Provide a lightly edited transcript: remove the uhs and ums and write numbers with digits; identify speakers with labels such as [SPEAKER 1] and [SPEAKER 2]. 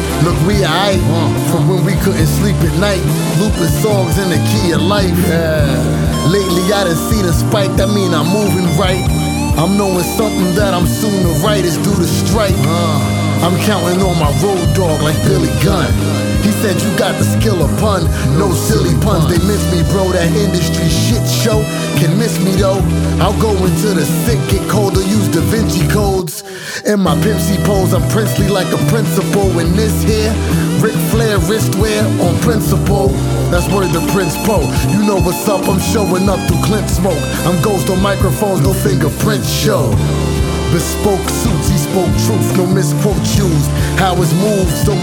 [SPEAKER 1] Look, we aight from when we couldn't sleep at night, looping songs in the key of life. Lately I done seen a spike, that mean I'm moving right. I'm knowing something that I'm soon to write is due to strike. I'm counting on my road dog like Billy Gunn. He said you got the skill of pun, no silly puns. They miss me, bro, that industry shit show can miss me though. I'll go into the sick, get colder, use Da Vinci codes. In my Pimp C pose, I'm princely like a principal. In this here, Ric Flair wristwear on principle. That's word to Prince Poe. You know what's up, I'm showing up through Clint smoke. I'm ghost on microphones, no fingerprints show. Bespoke suits, he spoke truth, no misquote used. How his moves, so